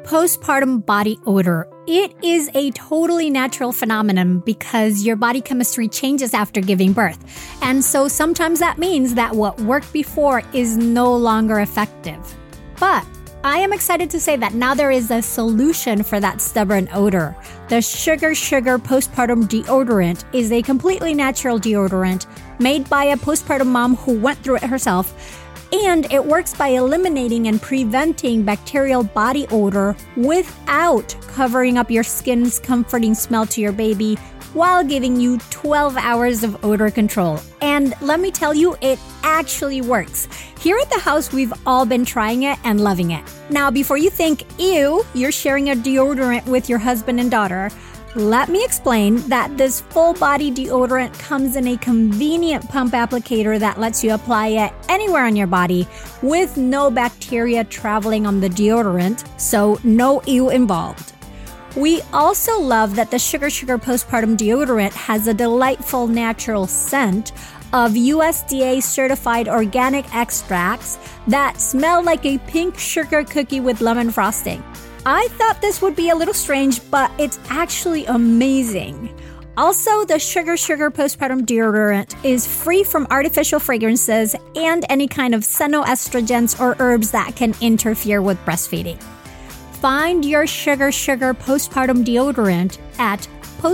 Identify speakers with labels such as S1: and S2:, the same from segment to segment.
S1: postpartum body odor. It is a totally natural phenomenon because your body chemistry changes after giving birth. And so sometimes that means that what worked before is no longer effective. But I am excited to say that now there is a solution for that stubborn odor. The Sugar postpartum deodorant is a completely natural deodorant made by a postpartum mom who went through it herself. And it works by eliminating and preventing bacterial body odor without covering up your skin's comforting smell to your baby while giving you 12 hours of odor control. And let me tell you, it actually works. Here at the house, we've all been trying it and loving it. Now, before you think, ew, you're sharing a deodorant with your husband and daughter, let me explain that this full-body deodorant comes in a convenient pump applicator that lets you apply it anywhere on your body with no bacteria traveling on the deodorant, so no ew involved. We also love that the Sugar postpartum deodorant has a delightful natural scent of USDA-certified organic extracts that smell like a pink sugar cookie with lemon frosting. I thought this would be a little strange, but it's actually amazing. Also, the Sugar postpartum deodorant is free from artificial fragrances and any kind of xenoestrogens or herbs that can interfere with breastfeeding. Find your Sugar postpartum deodorant at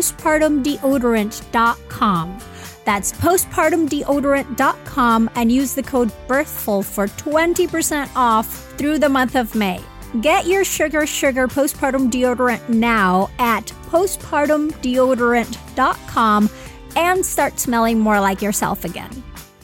S1: postpartumdeodorant.com. That's postpartumdeodorant.com and use the code BIRTHFUL for 20% off through the month of May. Get your Sugar postpartum deodorant now at postpartumdeodorant.com and start smelling more like yourself again.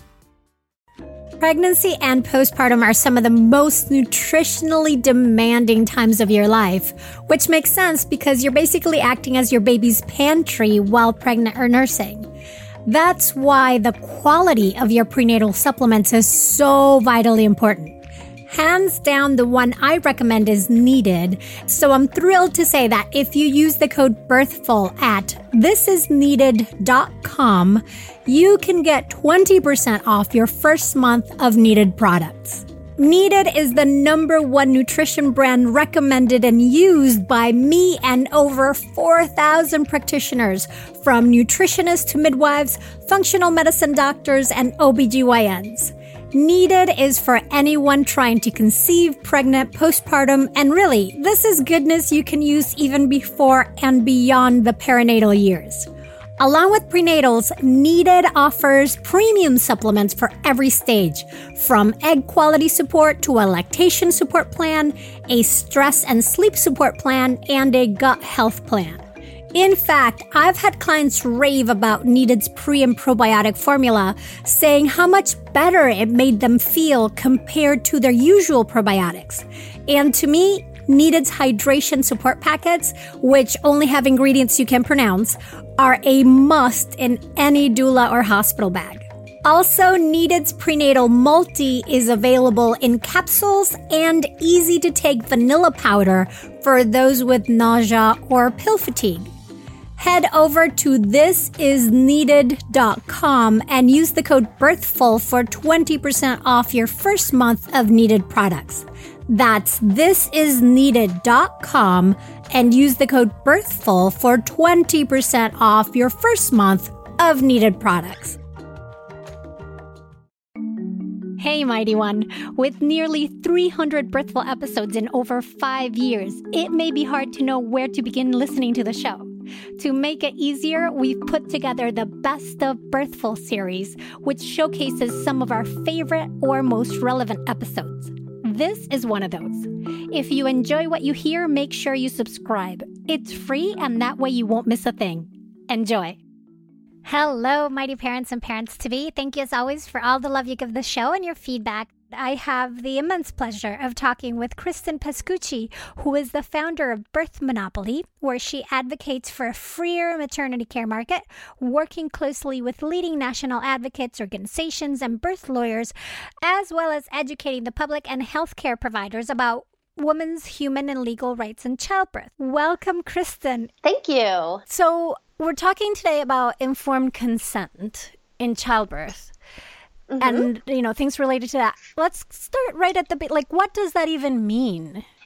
S1: Pregnancy and postpartum are some of the most nutritionally demanding times of your life, which makes sense because you're basically acting as your baby's pantry while pregnant or nursing. That's why the quality of your prenatal supplements is so vitally important. Hands down, the one I recommend is Needed. So I'm thrilled to say that if you use the code BIRTHFUL at thisisneeded.com, you can get 20% off your first month of Needed products. Needed is the #1 nutrition brand recommended and used by me and over 4,000 practitioners, from nutritionists to midwives, functional medicine doctors, and OBGYNs. Needed is for anyone trying to conceive, pregnant, postpartum, and really, this is goodness you can use even before and beyond the perinatal years. Along with prenatals, Needed offers premium supplements for every stage, from egg quality support to a lactation support plan, a stress and sleep support plan, and a gut health plan. In fact, I've had clients rave about Needed's pre- and probiotic formula, saying how much better it made them feel compared to their usual probiotics. And to me, Needed's hydration support packets, which only have ingredients you can pronounce, are a must in any doula or hospital bag. Also, Needed's Prenatal Multi is available in capsules and easy-to-take vanilla powder for those with nausea or pill fatigue. Head over to thisisneeded.com and use the code BIRTHFUL for 20% off your first month of Needed products. That's thisisneeded.com and use the code BIRTHFUL for 20% off your first month of Needed products. Hey, Mighty One. With nearly 300 Birthful episodes in over 5 years, it may be hard to know where to begin listening to the show. To make it easier, we've put together the Best of Birthful series, which showcases some of our favorite or most relevant episodes. This is one of those. If you enjoy what you hear, make sure you subscribe. It's free, and that way you won't miss a thing. Enjoy. Hello, mighty parents and parents-to-be. Thank you, as always, for all the love you give the show and your feedback. I have the immense pleasure of talking with Kristen Pascucci, who is the founder of Birth Monopoly, where she advocates for a freer maternity care market, working closely with leading national advocates, organizations, and birth lawyers, as well as educating the public and healthcare providers about women's human and legal rights in childbirth. Welcome, Kristen.
S2: Thank you.
S1: So we're talking today about informed consent in childbirth. And, things related to that. Let's start right at the beginning. Like, what does that even mean?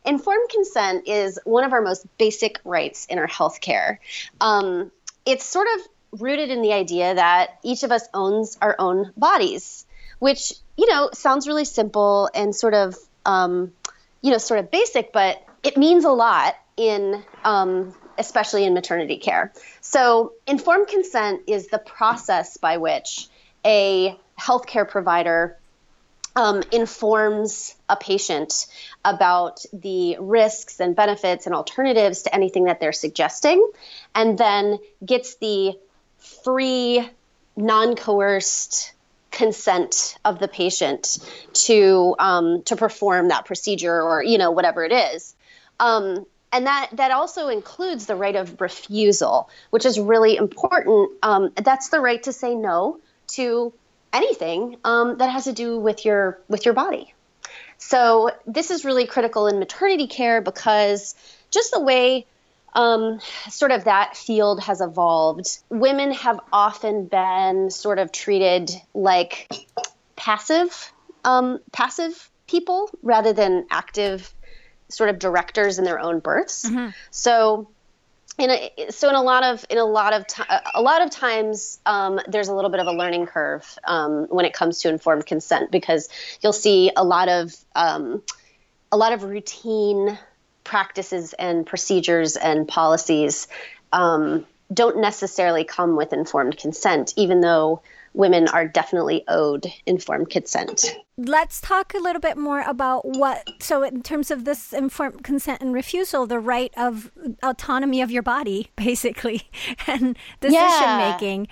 S2: informed consent is one of our most basic rights in our healthcare. It's sort of rooted in the idea that each of us owns our own bodies, which, sounds really simple and sort of basic, but it means a lot in, especially in maternity care. So informed consent is the process by which a healthcare provider informs a patient about the risks and benefits and alternatives to anything that they're suggesting, and then gets the free, non-coerced consent of the patient to perform that procedure or, whatever it is. And that also includes the right of refusal, which is really important. That's the right to say no to anything that has to do with your body. So this is really critical in maternity care because just the way sort of that field has evolved, women have often been sort of treated like passive people rather than active sort of directors in their own births. Mm-hmm. So in a lot of times, there's a little bit of a learning curve when it comes to informed consent, because you'll see a lot of routine practices and procedures and policies don't necessarily come with informed consent, even though women are definitely owed informed consent.
S1: Let's talk a little bit more about so in terms of this informed consent and refusal, the right of autonomy of your body, basically, and decision making.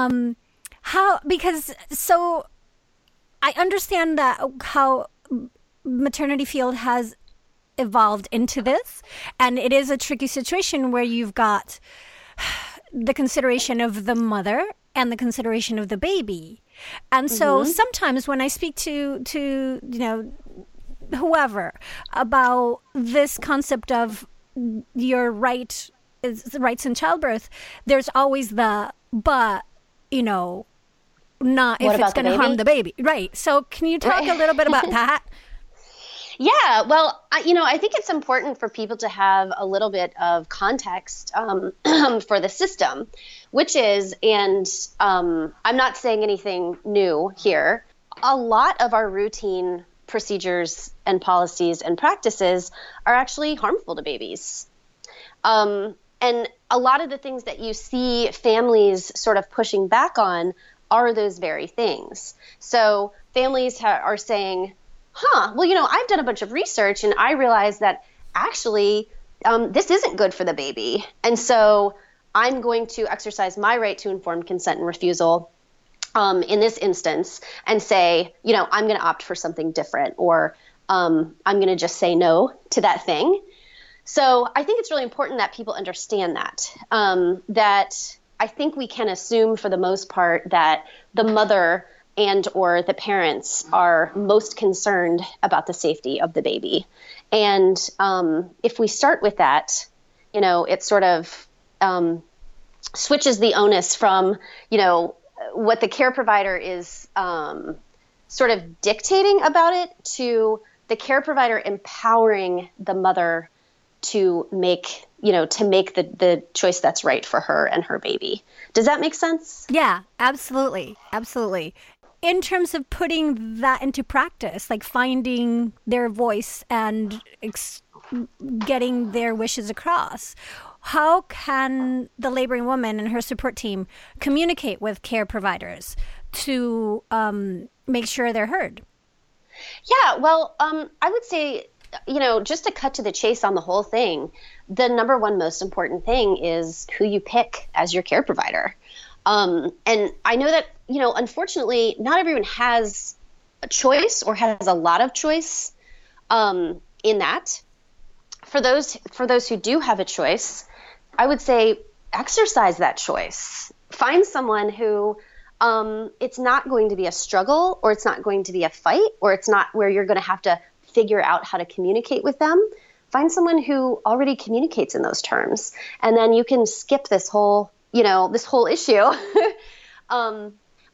S1: So I understand that how maternity field has evolved into this, and it is a tricky situation where you've got the consideration of the mother and the consideration of the baby. And so sometimes when I speak to whoever about this concept of your rights in childbirth, there's always not if it's going to harm the baby. Right. So can you talk a little bit about that?
S2: Yeah, well, I think it's important for people to have a little bit of context for the system, which is, and I'm not saying anything new here, a lot of our routine procedures and policies and practices are actually harmful to babies. And a lot of the things that you see families sort of pushing back on are those very things. So families are saying, well, I've done a bunch of research and I realized that actually this isn't good for the baby. And so I'm going to exercise my right to informed consent and refusal in this instance and say, I'm going to opt for something different, or I'm going to just say no to that thing. So I think it's really important that people understand that I think we can assume for the most part that the mother and or the parents are most concerned about the safety of the baby. And if we start with that, it sort of switches the onus from, what the care provider is sort of dictating about it to the care provider empowering the mother to make the choice that's right for her and her baby. Does that make sense?
S1: Yeah, absolutely. Absolutely. In terms of putting that into practice, like finding their voice and getting their wishes across, how can the laboring woman and her support team communicate with care providers to make sure they're heard?
S2: Yeah, well, I would say, just to cut to the chase on the whole thing, the number one most important thing is who you pick as your care provider. And I know that, unfortunately, not everyone has a choice or has a lot of choice in that. For those who do have a choice, I would say exercise that choice. Find someone who it's not going to be a struggle, or it's not going to be a fight, or it's not where you're going to have to figure out how to communicate with them. Find someone who already communicates in those terms, and then you can skip this whole issue.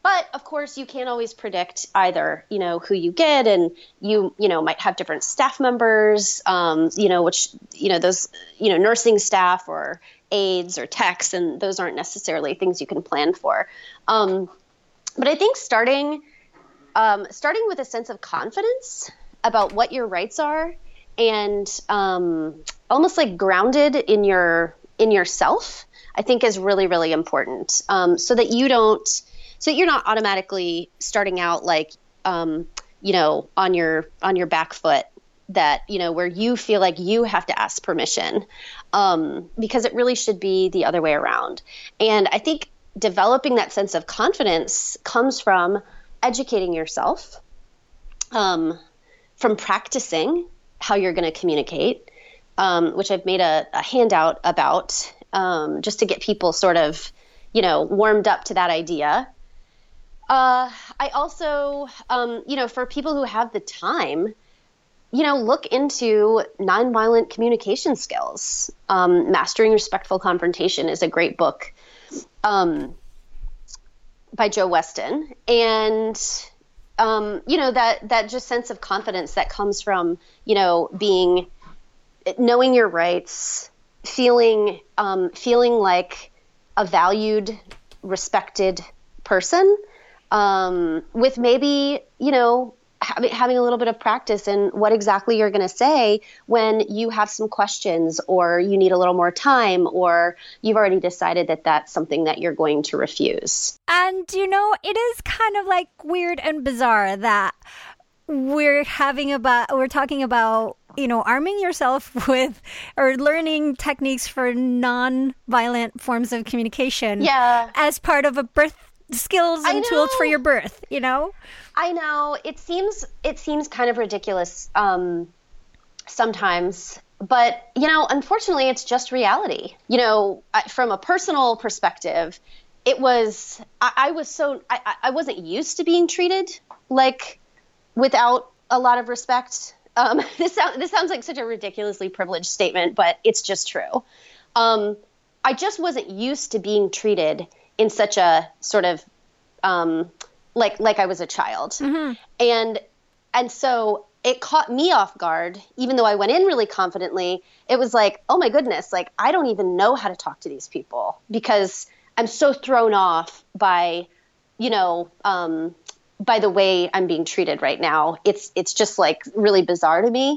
S2: But of course, you can't always predict either, who you get, and you might have different staff members, which, those, nursing staff or aides or techs, and those aren't necessarily things you can plan for. But I think starting with a sense of confidence about what your rights are, and almost like grounded in yourself, I think is really, really important. So that you're not automatically starting out like, on your back foot, that, where you feel like you have to ask permission, because it really should be the other way around. And I think developing that sense of confidence comes from educating yourself, from practicing how you're going to communicate, which I've made a handout about, just to get people sort of, warmed up to that idea. I also, for people who have the time, look into nonviolent communication skills. Mastering Respectful Confrontation is a great book by Joe Weston. And, that just sense of confidence that comes from, knowing your rights, feeling like a valued, respected person, with maybe, having a little bit of practice in what exactly you're going to say when you have some questions, or you need a little more time, or you've already decided that that's something that you're going to refuse.
S1: And, it is kind of like weird and bizarre that we're talking about, arming yourself with, or learning techniques for non-violent forms of communication as part of a birth skills and tools for your birth,
S2: I know it seems kind of ridiculous sometimes, but unfortunately it's just reality. From a personal perspective, I wasn't used to being treated like without a lot of respect. This sounds like such a ridiculously privileged statement, but it's just true. I just wasn't used to being treated in such a sort of like I was a child. Mm-hmm. And so it caught me off guard, even though I went in really confidently. It was like, oh my goodness, like I don't even know how to talk to these people because I'm so thrown off by, by the way I'm being treated right now. It's just like really bizarre to me.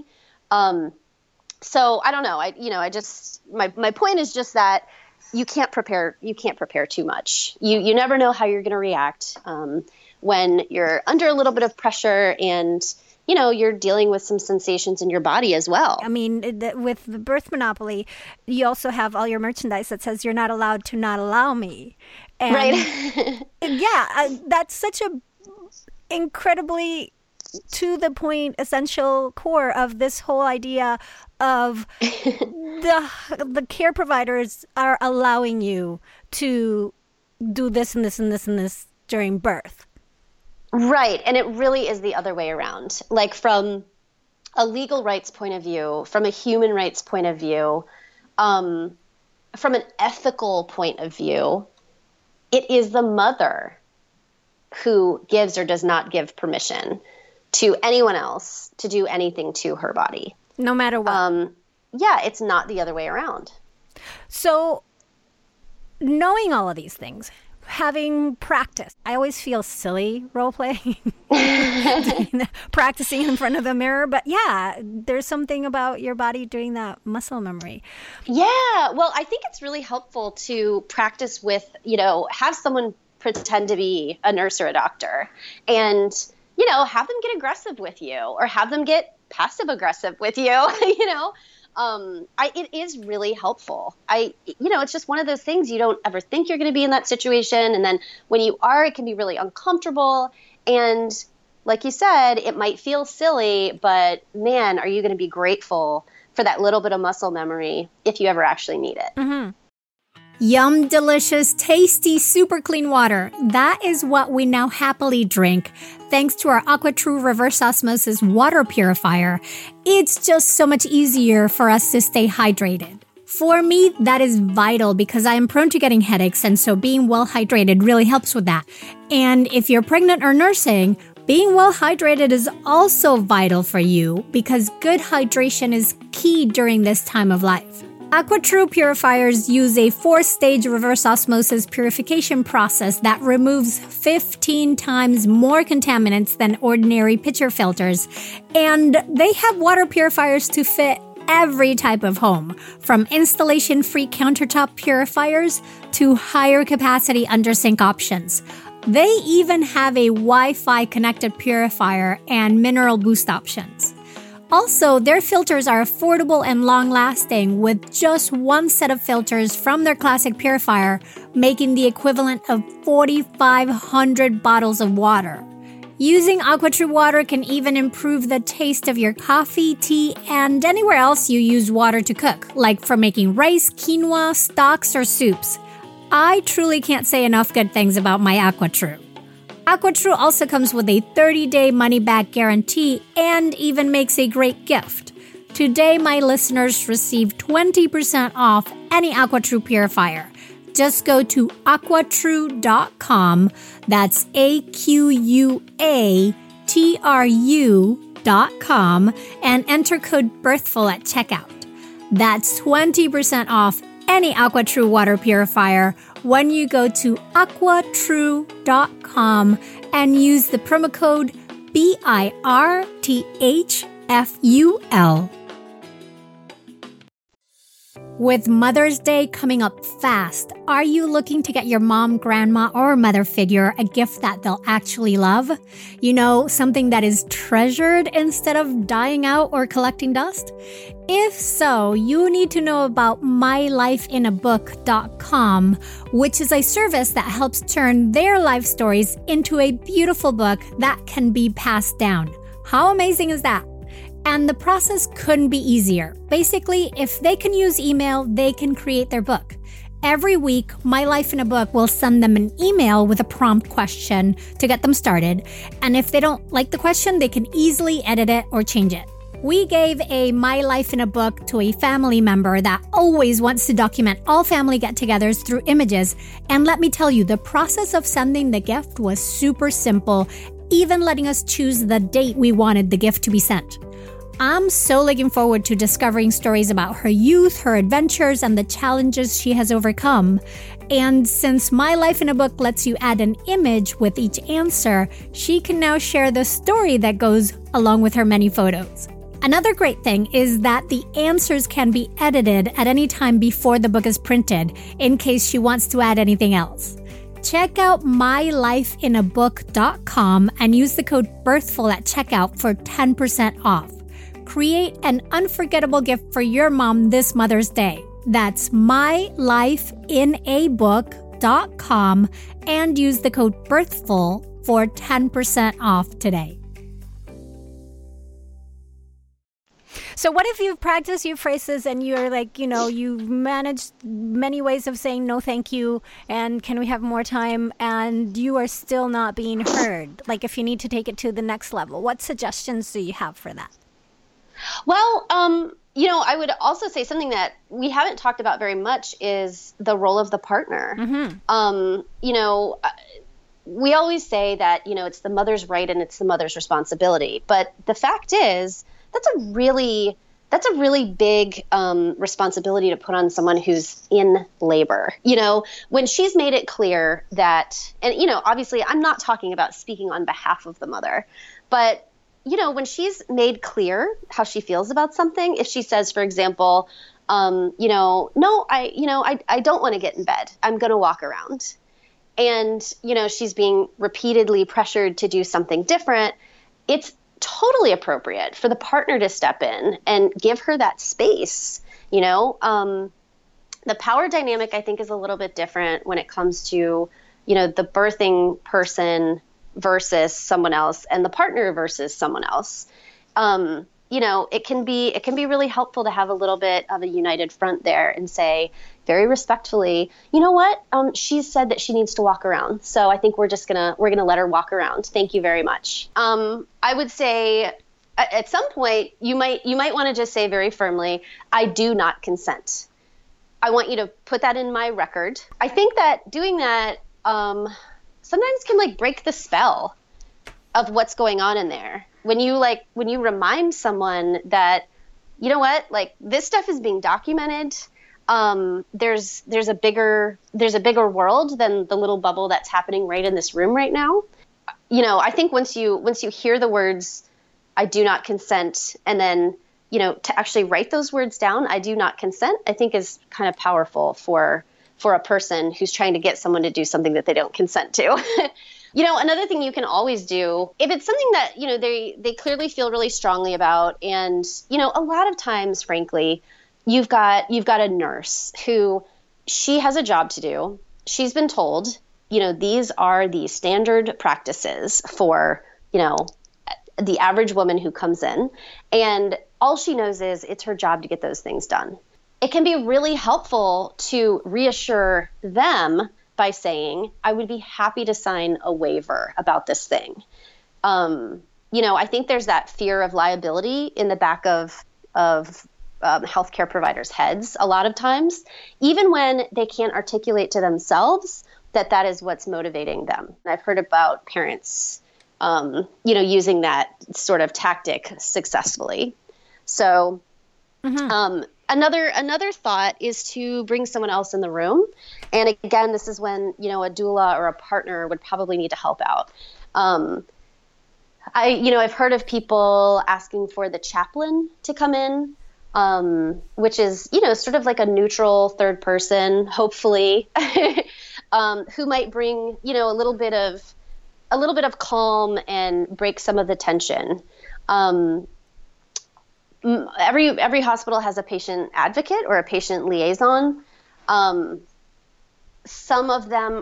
S2: So I don't know. My point is just that you can't prepare too much. You never know how you're going to react when you're under a little bit of pressure, and you're dealing with some sensations in your body as well.
S1: I mean, with the Birth Monopoly, you also have all your merchandise that says you're not allowed to not allow me. And
S2: right.
S1: That's such a incredibly to the point, essential core of this whole idea of the care providers are allowing you to do this and this and this and this during birth.
S2: Right. And it really is the other way around. Like from a legal rights point of view, from a human rights point of view, from an ethical point of view, it is the mother who gives or does not give permission to anyone else to do anything to her body.
S1: No matter what.
S2: It's not the other way around.
S1: So knowing all of these things, having practiced, I always feel silly role playing, practicing in front of the mirror. But there's something about your body doing that muscle memory. Yeah.
S2: Well, I think it's really helpful to practice with, have someone pretend to be a nurse or a doctor and, have them get aggressive with you or have them get passive aggressive with you, it is really helpful. It's just one of those things you don't ever think you're going to be in that situation. And then when you are, it can be really uncomfortable. And like you said, it might feel silly, but man, are you going to be grateful for that little bit of muscle memory if you ever actually need it.
S1: Mm-hmm. Yum, delicious, tasty, super clean water. That is what we now happily drink. Thanks to our AquaTrue reverse osmosis water purifier, it's just so much easier for us to stay hydrated. For me, that is vital because I am prone to getting headaches, and so being well hydrated really helps with that. And if you're pregnant or nursing, being well hydrated is also vital for you because good hydration is key during this time of life. AquaTrue purifiers use a 4-stage reverse osmosis purification process that removes 15 times more contaminants than ordinary pitcher filters, and they have water purifiers to fit every type of home, from installation-free countertop purifiers to higher capacity under-sink options. They even have a Wi-Fi connected purifier and mineral boost options. Also, their filters are affordable and long-lasting with just one set of filters from their classic purifier, making the equivalent of 4,500 bottles of water. Using AquaTrue water can even improve the taste of your coffee, tea, and anywhere else you use water to cook, like for making rice, quinoa, stocks, or soups. I truly can't say enough good things about my AquaTrue. AquaTrue also comes with a 30-day money-back guarantee and even makes a great gift. Today, my listeners receive 20% off any AquaTrue purifier. Just go to aquatrue.com, that's AQUATRU.com, and enter code BIRTHFUL at checkout. That's 20% off any AquaTrue water purifier when you go to aquatrue.com and use the promo code BIRTHFUL. With Mother's Day coming up fast, are you looking to get your mom, grandma, or mother figure a gift that they'll actually love? You know, something that is treasured instead of dying out or collecting dust? If so, you need to know about mylifeinabook.com, which is a service that helps turn their life stories into a beautiful book that can be passed down. How amazing is that? And the process couldn't be easier. Basically, if they can use email, they can create their book. Every week, My Life in a Book will send them an email with a prompt question to get them started. And if they don't like the question, they can easily edit it or change it. We gave a My Life in a Book to a family member that always wants to document all family get-togethers through images. And let me tell you, the process of sending the gift was super simple, even letting us choose the date we wanted the gift to be sent. I'm so looking forward to discovering stories about her youth, her adventures, and the challenges she has overcome. And since My Life in a Book lets you add an image with each answer, she can now share the story that goes along with her many photos. Another great thing is that the answers can be edited at any time before the book is printed, in case she wants to add anything else. Check out mylifeinabook.com and use the code BIRTHFUL at checkout for 10% off. Create an unforgettable gift for your mom this Mother's Day. That's mylifeinabook.com and use the code BIRTHFUL for 10% off today. So what if you've practiced your phrases and you're like, you've managed many ways of saying no thank you and can we have more time, and you are still not being heard? Like if you need to take it to the next level, what suggestions do you have for that?
S2: Well, I would also say something that we haven't talked about very much is the role of the partner. Mm-hmm. We always say that, it's the mother's right and it's the mother's responsibility. But the fact is, that's a really big responsibility to put on someone who's in labor. When she's made it clear that, and, obviously I'm not talking about speaking on behalf of the mother, but when she's made clear how she feels about something, if she says, for example, no, I don't want to get in bed. I'm going to walk around. And, she's being repeatedly pressured to do something different. It's totally appropriate for the partner to step in and give her that space. The power dynamic, I think, is a little bit different when it comes to, the birthing person versus someone else and the partner versus someone else. It can be really helpful to have a little bit of a united front there and say very respectfully, you know what? She said that she needs to walk around. So I think we're going to let her walk around. Thank you very much. I would say at some point you might want to just say very firmly, I do not consent I want you to put that in my record. I think that doing that sometimes can like break the spell of what's going on in there. When you remind someone that, you know what, like this stuff is being documented. There's a bigger world than the little bubble that's happening right in this room right now. You know, I think once you hear the words, I do not consent, and then, you know, to actually write those words down, I do not consent, I think is kind of powerful for a person who's trying to get someone to do something that they don't consent to. You know, another thing you can always do, if it's something that, you know, they clearly feel really strongly about, and, you know, a lot of times, frankly, you've got a nurse who, she has a job to do. She's been told, you know, these are the standard practices for, you know, the average woman who comes in, and all she knows is it's her job to get those things done. It can be really helpful to reassure them by saying, I would be happy to sign a waiver about this thing. You know, I think there's that fear of liability in the back of healthcare providers' heads a lot of times, even when they can't articulate to themselves that is what's motivating them. I've heard about parents, you know, using that sort of tactic successfully. So, Another thought is to bring someone else in the room. And again, this is when, you know, a doula or a partner would probably need to help out. I've heard of people asking for the chaplain to come in, which is, you know, sort of like a neutral third person, hopefully, who might bring, you know, a little bit of calm and break some of the tension. Every hospital has a patient advocate or a patient liaison. Some of them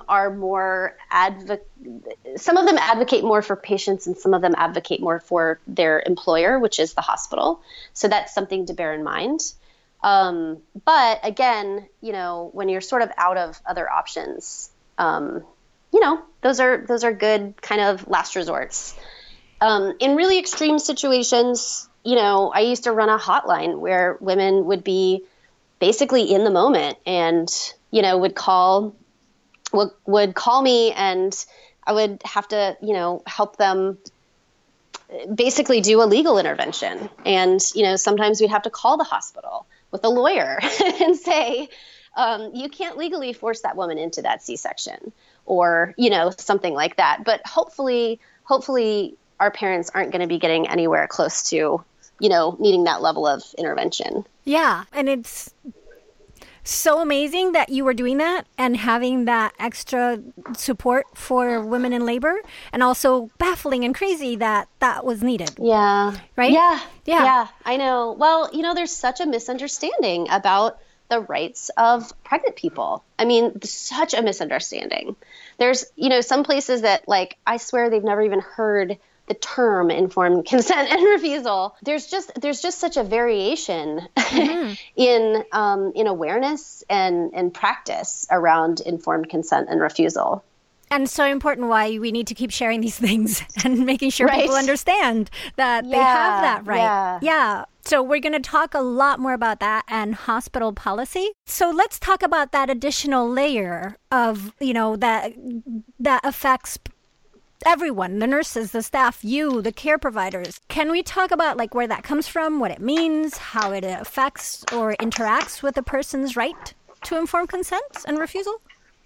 S2: advocate more for patients, and some of them advocate more for their employer, which is the hospital. So that's something to bear in mind. But again, you know, when you're sort of out of other options, you know, those are good kind of last resorts. In really extreme situations, you know, I used to run a hotline where women would be basically in the moment and, you know, would call me, and I would have to, you know, help them basically do a legal intervention. And, you know, sometimes we'd have to call the hospital with a lawyer and say, you can't legally force that woman into that C-section, or, you know, something like that. But hopefully our parents aren't going to be getting anywhere close to, you know, needing that level of intervention.
S1: Yeah. And it's so amazing that you were doing that and having that extra support for women in labor, and also baffling and crazy that was needed.
S2: Yeah.
S1: Right?
S2: Yeah, I know. Well, you know, there's such a misunderstanding about the rights of pregnant people. I mean, such a misunderstanding. There's, you know, some places that, like, I swear they've never even heard the term informed consent and refusal. There's just such a variation in awareness and practice around informed consent and refusal.
S1: And so important why we need to keep sharing these things and making sure
S2: Right.
S1: people understand that they have that right.
S2: Yeah.
S1: So we're going to talk a lot more about that and hospital policy. So let's talk about that additional layer of, you know, that affects everyone, the nurses, the staff, you, the care providers. Can we talk about like where that comes from, what it means, how it affects or interacts with a person's right to informed consent and refusal?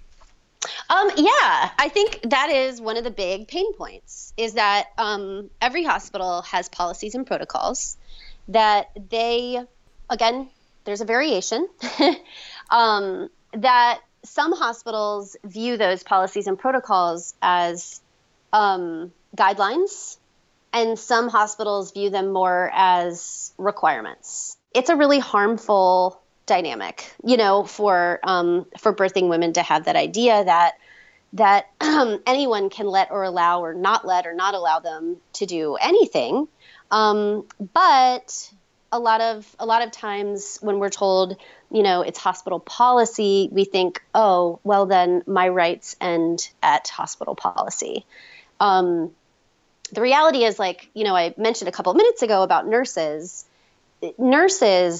S2: Yeah, I think that is one of the big pain points, is that every hospital has policies and protocols that again, there's a variation, that some hospitals view those policies and protocols as guidelines, and some hospitals view them more as requirements. It's a really harmful dynamic, you know, for birthing women to have that idea that anyone can let or allow or not allow them to do anything. But a lot of times when we're told, you know, it's hospital policy, we think, oh, well, then my rights end at hospital policy. The reality is, like, you know, I mentioned a couple of minutes ago about nurses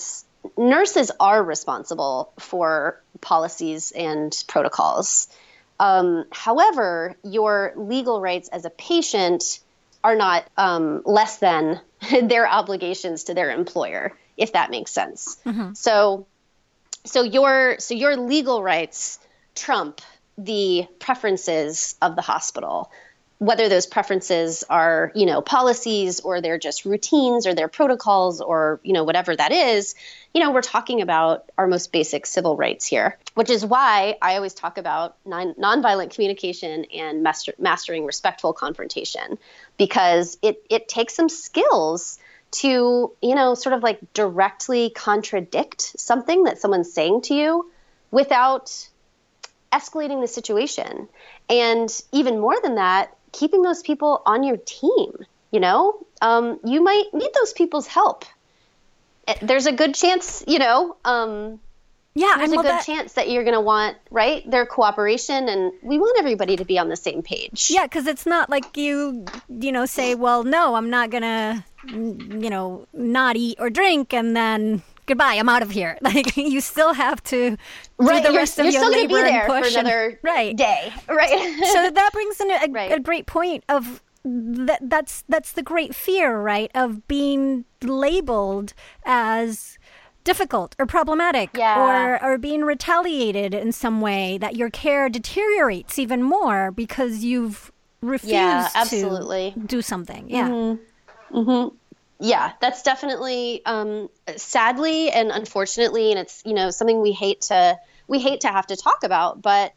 S2: nurses are responsible for policies and protocols. However, your legal rights as a patient are not less than their obligations to their employer, if that makes sense. Mm-hmm. So your legal rights trump the preferences of the hospital, whether those preferences are, policies or they're just routines or they're protocols or, whatever that is. We're talking about our most basic civil rights here, which is why I always talk about nonviolent communication and mastering respectful confrontation, because it takes some skills to, sort of like directly contradict something that someone's saying to you without escalating the situation. And even more than that, keeping those people on your team. You might need those people's help. There's a good chance, there's a good chance that you're going to want, right, their cooperation, and we want everybody to be on the same page.
S1: Yeah, because it's not like you say, well, no, I'm not going to, not eat or drink, and then goodbye, I'm out of here. Like, you still have to do the rest of your labor and push.
S2: For another day. Right.
S1: So that brings in a great point of that's the great fear, right, of being labeled as difficult or problematic, or being retaliated in some way, that your care deteriorates even more because you've refused to do something. Yeah.
S2: Mm-hmm. Mm-hmm. Yeah, that's definitely, sadly and unfortunately, and it's, something we hate to have to talk about, but,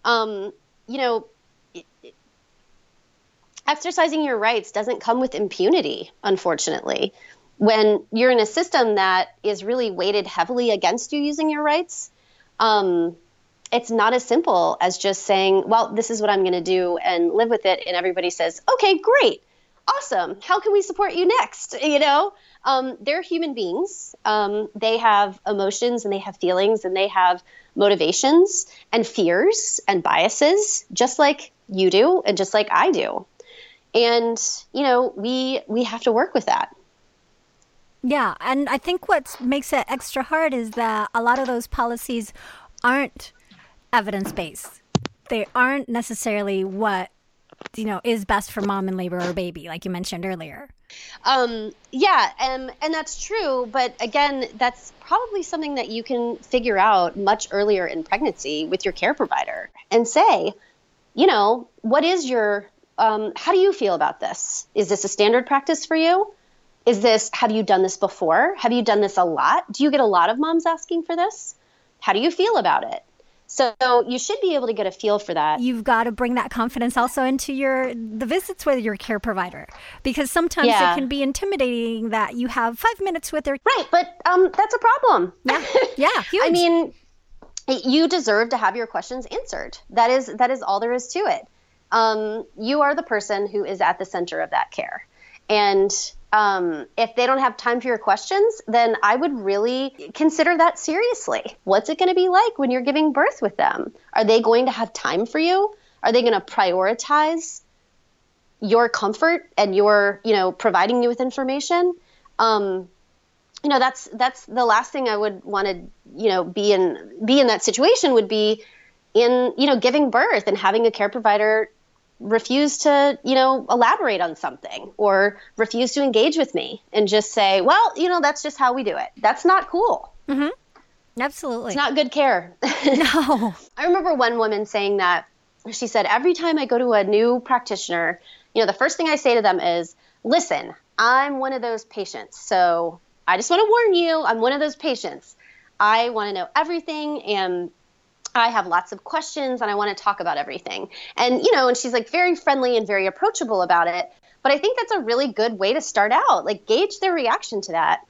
S2: exercising your rights doesn't come with impunity, unfortunately. When you're in a system that is really weighted heavily against you using your rights, it's not as simple as just saying, well, this is what I'm going to do and live with it. And everybody says, okay, great. Awesome. How can we support you next? They're human beings. They have emotions and they have feelings and they have motivations and fears and biases, just like you do and just like I do. And, we have to work with that.
S1: Yeah. And I think what makes it extra hard is that a lot of those policies aren't evidence-based. They aren't necessarily what is best for mom in labor or baby, like you mentioned earlier.
S2: And that's true. But again, that's probably something that you can figure out much earlier in pregnancy with your care provider and say, what is your, how do you feel about this? Is this a standard practice for you? Have you done this before? Have you done this a lot? Do you get a lot of moms asking for this? How do you feel about it? So you should be able to get a feel for that.
S1: You've got to bring that confidence also into the visits with your care provider, because sometimes it can be intimidating that you have 5 minutes with their...
S2: Right, but that's a problem.
S1: Yeah, huge.
S2: I mean, you deserve to have your questions answered. That is all there is to it. You are the person who is at the center of that care. And if they don't have time for your questions, then I would really consider that seriously. What's it going to be like when you're giving birth with them? Are they going to have time for you? Are they going to prioritize your comfort and your, providing you with information? That's the last thing I would want to, be in that situation would be in, giving birth and having a care provider refuse to, elaborate on something or refuse to engage with me and just say, well, that's just how we do it. That's not cool.
S1: Mm-hmm. Absolutely.
S2: It's not good care.
S1: No.
S2: I remember one woman saying that. She said, every time I go to a new practitioner, the first thing I say to them is, listen, I'm one of those patients. So I just want to warn you, I'm one of those patients. I want to know everything, and I have lots of questions, and I want to talk about everything. And, and she's like very friendly and very approachable about it. But I think that's a really good way to start out, like gauge their reaction to that.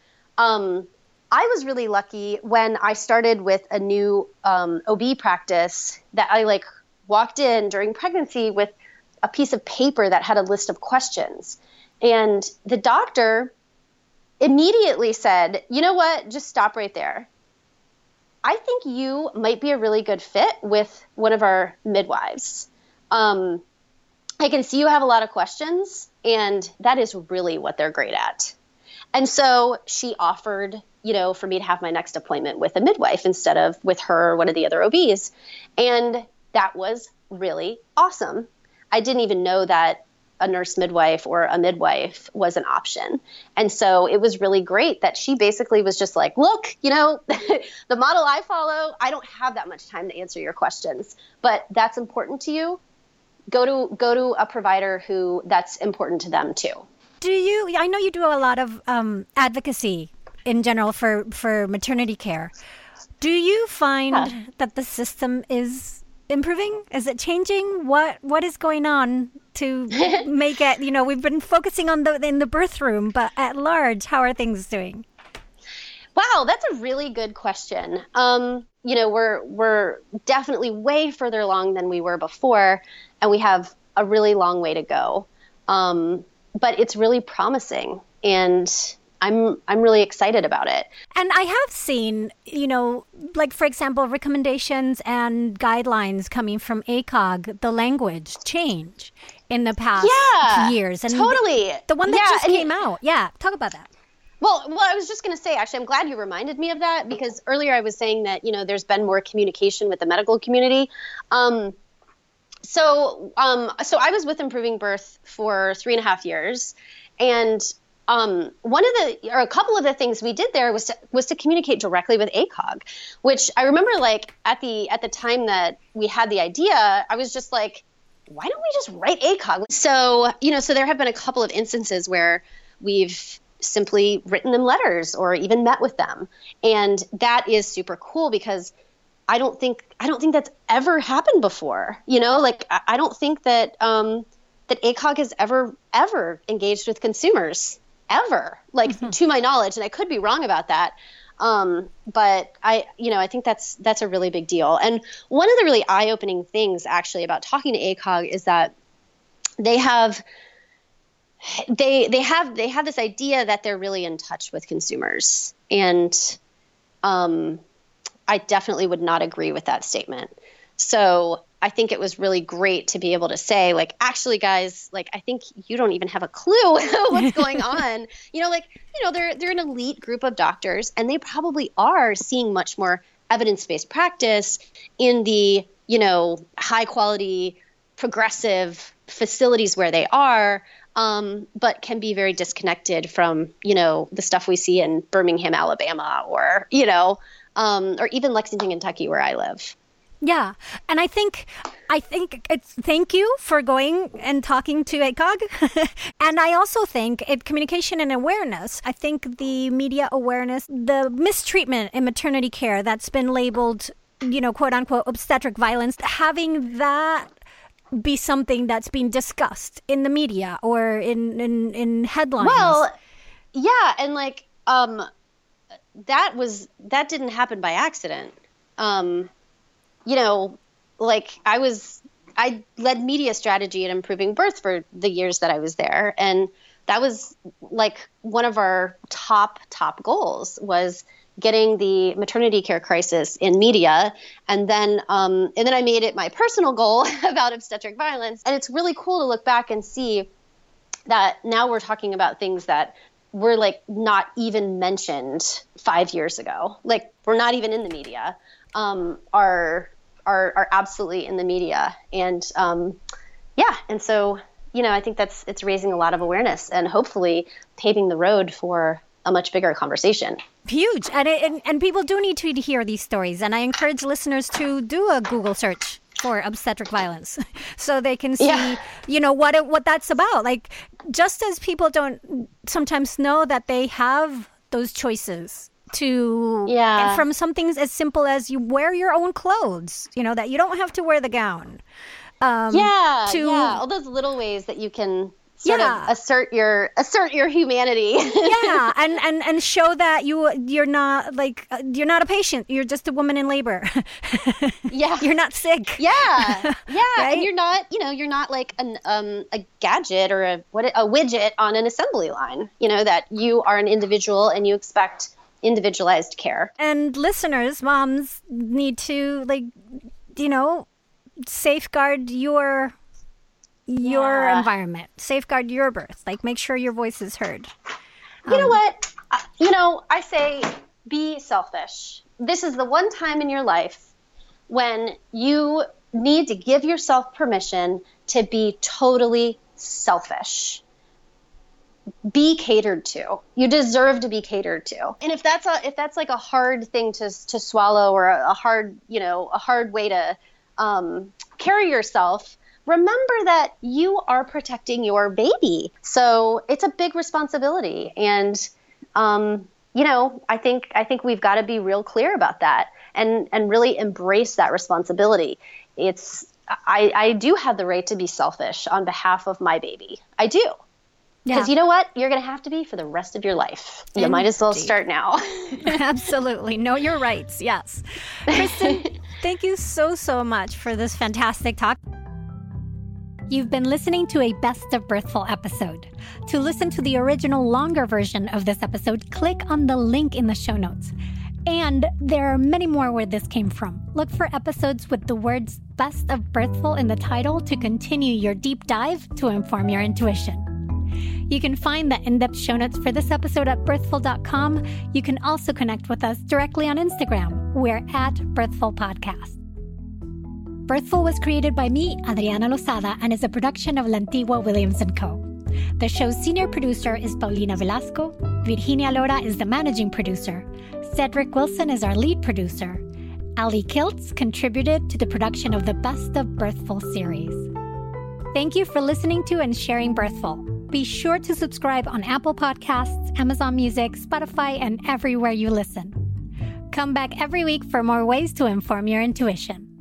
S2: I was really lucky when I started with a new OB practice that I walked in during pregnancy with a piece of paper that had a list of questions. And the doctor immediately said, you know what, just stop right there. I think you might be a really good fit with one of our midwives. I can see you have a lot of questions, and that is really what they're great at. And so she offered, for me to have my next appointment with a midwife instead of with her or one of the other OBs. And that was really awesome. I didn't even know that a nurse midwife or a midwife was an option. And so it was really great that she basically was just like, look, the model I follow, I don't have that much time to answer your questions, but that's important to you. Go to a provider who that's important to them too.
S1: I know you do a lot of advocacy in general for maternity care. Do you find that the system is improving? Is it changing? What is going on to make it, we've been focusing on in the birth room, but at large, how are things doing?
S2: Wow, that's a really good question. We're definitely way further along than we were before, and we have a really long way to go. But it's really promising, and I'm really excited about it.
S1: And I have seen, like, for example, recommendations and guidelines coming from ACOG, the language change in the past years. And
S2: totally.
S1: The one that just came out. Yeah. Talk about that.
S2: Well, I was just going to say, actually, I'm glad you reminded me of that, because earlier I was saying that, there's been more communication with the medical community. So I was with Improving Birth for 3.5 years, and a couple of the things we did there was to communicate directly with ACOG, which I remember, like, at the time that we had the idea, I was just like, why don't we just write ACOG? So, so there have been a couple of instances where we've simply written them letters or even met with them. And that is super cool, because I don't think that's ever happened before. I don't think that that ACOG has ever engaged with consumers ever, to my knowledge, and I could be wrong about that. But I think that's a really big deal. And one of the really eye-opening things actually about talking to ACOG is that they have this idea that they're really in touch with consumers. And I definitely would not agree with that statement. So I think it was really great to be able to say, like, actually, guys, like, I think you don't even have a clue what's going on. They're an elite group of doctors, and they probably are seeing much more evidence-based practice in the, high quality, progressive facilities where they are, but can be very disconnected from, the stuff we see in Birmingham, Alabama, or even Lexington, Kentucky, where I live.
S1: Yeah. And I think it's thank you for going and talking to ACOG. And I also think communication and awareness. I think the media awareness, the mistreatment in maternity care that's been labeled, quote unquote, obstetric violence, having that be something that's being discussed in the media or in headlines. Well,
S2: yeah. And that didn't happen by accident. I led media strategy at Improving Birth for the years that I was there. And that was one of our top goals was getting the maternity care crisis in media. And then I made it my personal goal about obstetric violence. And it's really cool to look back and see that now we're talking about things that were not even mentioned 5 years ago. We're not even in the media, are absolutely in the media. And and so, I think it's raising a lot of awareness and hopefully paving the road for a much bigger conversation.
S1: Huge. And people do need to hear these stories. And I encourage listeners to do a Google search for obstetric violence so they can see, what that's about. Just as people don't sometimes know that they have those choices from some things as simple as you wear your own clothes, that you don't have to wear the gown.
S2: All those little ways that you can sort of assert your humanity.
S1: and show that you're not you're not a patient. You're just a woman in labor. You're not sick.
S2: Right? And you're not like a gadget or a widget on an assembly line. That you are an individual and you expect individualized care.
S1: And listeners, moms need to safeguard your environment, safeguard your birth, make sure your voice is heard.
S2: You know what? I say be selfish. This is the one time in your life when you need to give yourself permission to be totally selfish. Be catered to. You deserve to be catered to. And if that's like a hard thing to swallow, or a hard way to carry yourself, remember that you are protecting your baby. So it's a big responsibility. And I think we've got to be real clear about that and really embrace that responsibility. I do have the right to be selfish on behalf of my baby. I do. Because you know what? You're going to have to be for the rest of your life. You might as well start now.
S1: Absolutely. Know your rights. Yes. Kristen, thank you so much for this fantastic talk. You've been listening to a Best of Birthful episode. To listen to the original longer version of this episode, click on the link in the show notes. And there are many more where this came from. Look for episodes with the words Best of Birthful in the title to continue your deep dive to inform your intuition. You can find the in-depth show notes for this episode at birthful.com. You can also connect with us directly on Instagram. We're at Birthful Podcast. Birthful was created by me, Adriana Lozada, and is a production of La Antigua Williams & Co. The show's senior producer is Paulina Velasco. Virginia Lora is the managing producer. Cedric Wilson is our lead producer. Ali Kiltz contributed to the production of the Best of Birthful series. Thank you for listening to and sharing Birthful. Be sure to subscribe on Apple Podcasts, Amazon Music, Spotify, and everywhere you listen. Come back every week for more ways to inform your intuition.